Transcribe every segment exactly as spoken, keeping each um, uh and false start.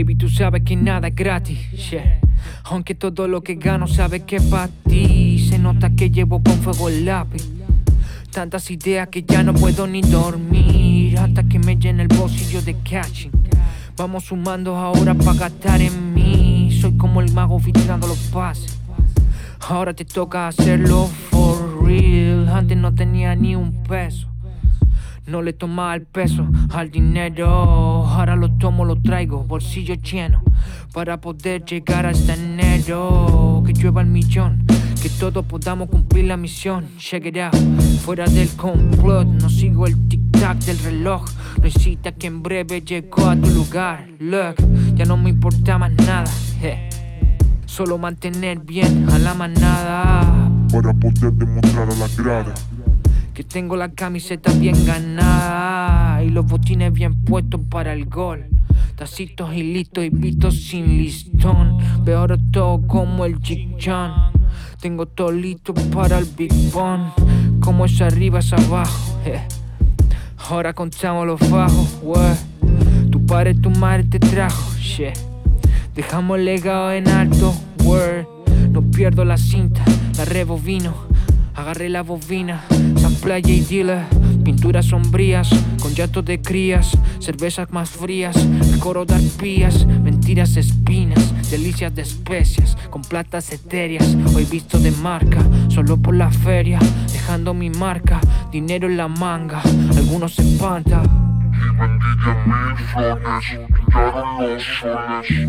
Baby, tú sabes que nada es gratis, yeah. Aunque todo lo que gano sabes que es pa' ti. Se nota que llevo con fuego el lápiz. Tantas ideas que ya no puedo ni dormir hasta que me llene el bolsillo de catching. Vamos sumando ahora pa' gastar en mí. Soy como el mago filtrando los pases. Ahora te toca hacerlo for real. Antes no tenía ni un peso. No le tomaba el peso al dinero. Ahora lo tomo, lo traigo, bolsillo lleno, para poder llegar hasta enero. Que llueva el millón, que todos podamos cumplir la misión. Check it out, fuera del complot. No sigo el tic-tac del reloj. No incita que en breve llego a tu lugar. Look, ya no me importa más nada, eh. Solo mantener bien a la manada, para poder demostrar a la grada que tengo la camiseta bien ganada y los botines bien puestos para el gol. Tacitos y listos y vistos sin listón. Veo ahora todo como el Jig John. Tengo todo listo para el Big Bang. Como es arriba es abajo, eh. Ahora contamos los bajos, wey. Tu padre, tu madre te trajo, yeah. Dejamos el legado en alto, word. No pierdo la cinta, la rebobino. Agarré la bobina, samplaya y dealer. Pinturas sombrías, con llantos de crías. Cervezas más frías, el coro de arpías. Mentiras, espinas, delicias de especias. Con platas etéreas, hoy visto de marca. Solo por la feria, dejando mi marca. Dinero en la manga, algunos se espantan. Y vendí mil flores, brillaron los soles.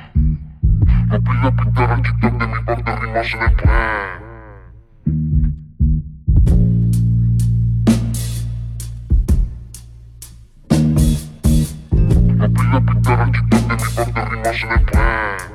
No pide pintar al TikTok de mi par de rimas en el plan. No pide pintar al TikTok de mi par de rimas en el plan.